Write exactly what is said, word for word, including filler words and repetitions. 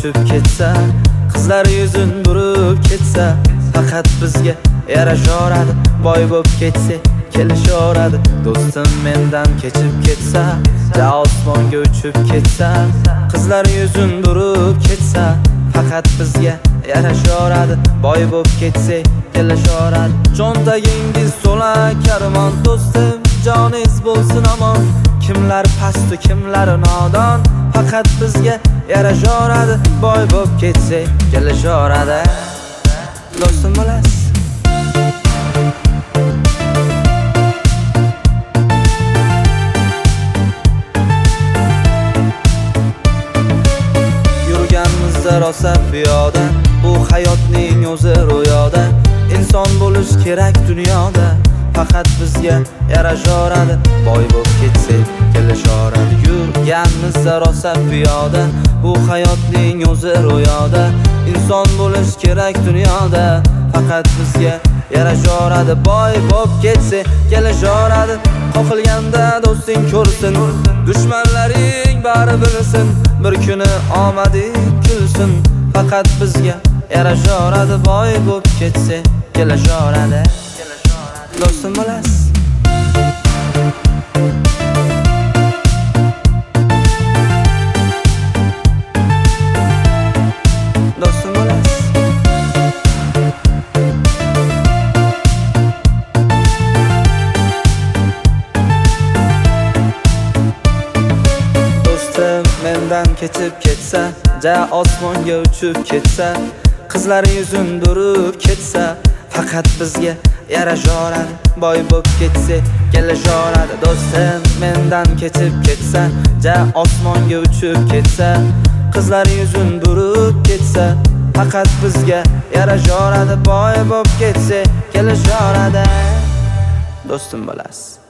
uchib ketsa, qizlar yuzin burib ketsa, faqat bizga yarashaveradi. Boy bo'lib ketsa kelishaveradi. Do'stim mendan kechib ketsa, ja osmonga uchib ketsa, qizlar yuzin burib ketsa, faqat bizga yarashaveradi. Boy bo'lib ketsa kelishaveradi. Cho'ntagingiz to'la karvon, do'stim joningiz bo'lsin amon. Kimlar past, kimlar nodon, faqat bizga yarashaveradi. Boy bo'lib ketsa kelishaveradi. Do'stim bo'lasiz. Yurganimizda rosa piyoda, bu hayotning o'zi ro'yoda. Inson bo'lish kerak dunyoda, faqat bizga yarashaveradi. Boy bo'lib ketsa kelishaveradi. Yurganimizda rosa piyoda, bu hayotning o'zi ro'yoda. Inson bo'lish kerak dunyoda, faqat bizga yarashaveradi. Boy bo'lib ketsa kelishaveradi. Qoqilganda do'sting ko'rsin, dushmanlaring bari bilsin, bir kuni omading kulsin, faqat bizga yarashaveradi. Boy bo'lib ketsa kelishaveradi. Do'stim bo'lasiz. Do'stim bo'lasiz. Do'stim mendan kechib ketsa, ja osmonga uchib ketsa, qizlar yuzin burib ketsa, faqat bizga yarashaveradi. Boy bo'lib ketsa kelishaveradi. Do'stim mendan kechib ketsa, ja osmonga uchib ketsa, qizlar yuzin burib ketsa, faqat bizga yarashaveradi. Boy bo'lib ketsa kelishaveradi. Do'stim bo'lasiz.